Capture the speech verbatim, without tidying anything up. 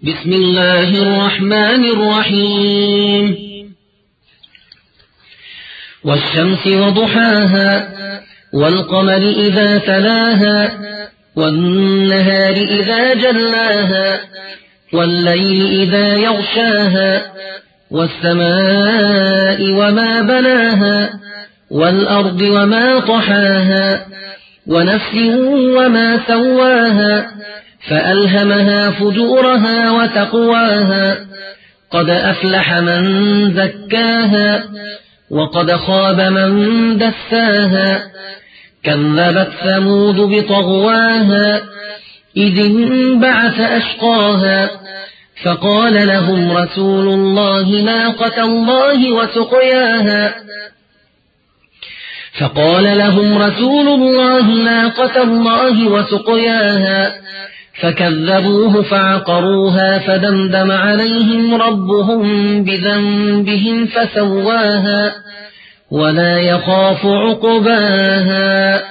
بسم الله الرحمن الرحيم والشمس وضحاها والقمر إذا تلاها والنهار إذا جلاها والليل إذا يغشاها والسماء وما بناها والأرض وما طحاها ونفس وما سواها فألهمها فجورها وتقواها قد أفلح من زكاها وقد خاب من دساها كذبت ثمود بطغواها إذ انبعث أشقاها فقال لهم رسول الله ناقة الله وسقياها فقال لهم رسول الله ناقة الله وسقياها فكذبوه فعقروها فدمدم عليهم ربهم بذنبهم فسواها ولا يخاف عقباها.